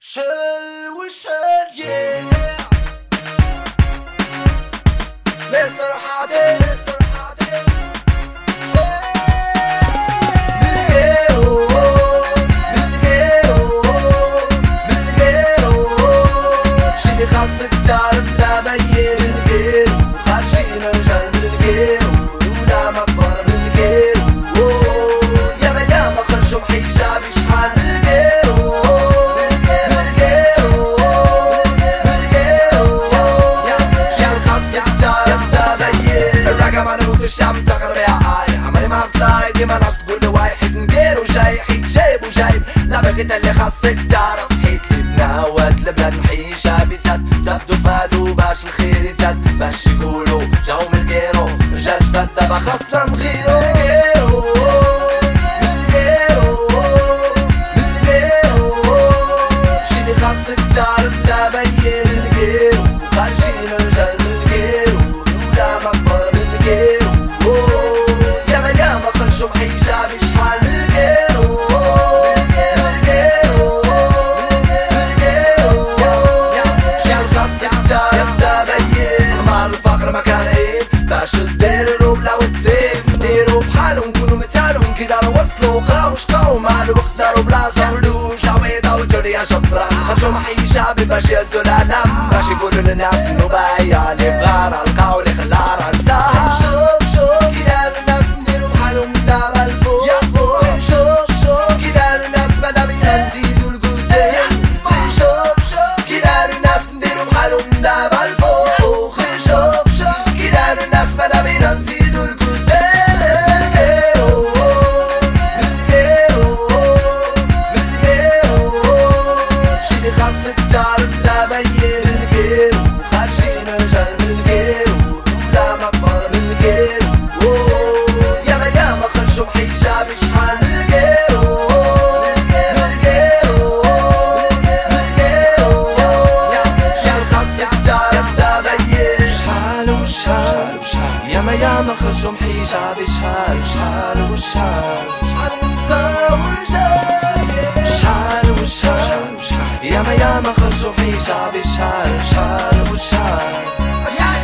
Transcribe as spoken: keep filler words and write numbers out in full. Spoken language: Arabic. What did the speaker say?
شل وشل yeah مستر حاتم مستر حاتم بالغيرو بالغيرو بالغيرو شي خاصك تعرف لا بين بالغيرو خارجين رجال بالغيرو ولا مكبر بالغيرو يا مليا ما خرجوا حجابي شحال بالغيرو الشام تغرب يا عاي عمري ما فلاي ديما ناس تقول واحد ندير وجاي حيت جايب وجايب لا بقيت اللي خاصك تعرف حيت لبنا واد البلاد محيشة بيتات زادو فادو باش الخير يزاد باش يقولوا جاو من الكيرو رجال جداد دابا خاصنا نغيرو بالغيرو بالغيرو بالغيرو شي اللي خاصك تعرف لا بين الغيرو خارجين رجال بالغيرو ولا مكبر بالغيرو حجابي شحال بالغيرو بالغيرو بالغيرو شحال خاصك تعرف دا بين مع الفقر ما كان عيب باش تدير الروبلة وتسيب نديرو بحالهم نكونو مثالهم كي دارو وصلو قراو شقاو مع الوقت دارو بلاصة فلوس عويضة وتولي جبران خرجو مع حجابي باش يهزو العالم باش يقولو للناس انو بايع لي بغانا لقاو لي خلارة نساها شوف شوف كي دارو الناس نديرو بحالهم دابا الفوق شوف شوف كي دارو الناس بلا بينا نزيدو لقدام شوف شوف كي دارو الناس نديرو بحالهم دابا الفوق شوف شوف كي دارو الناس بلا بينا نزيدو لقدام بالغيرو بالغيرو بالغيرو شي اللي خاصك تعرف لا بين بالغيرو خارجين رجال بالغيرو ولا مكبر بالغيرو ياما ياما خرجوا بحجابي شحال بالغيرو بالغيرو بالغيرو شحال خاصك تعرف دا بين شحال وشحال ياما ياما خرجوا بحجابي شحال شحال وشحال شحال متزوجة شحال وشحال ياما ياما خرجوا بحجابي شحال شحال وشحال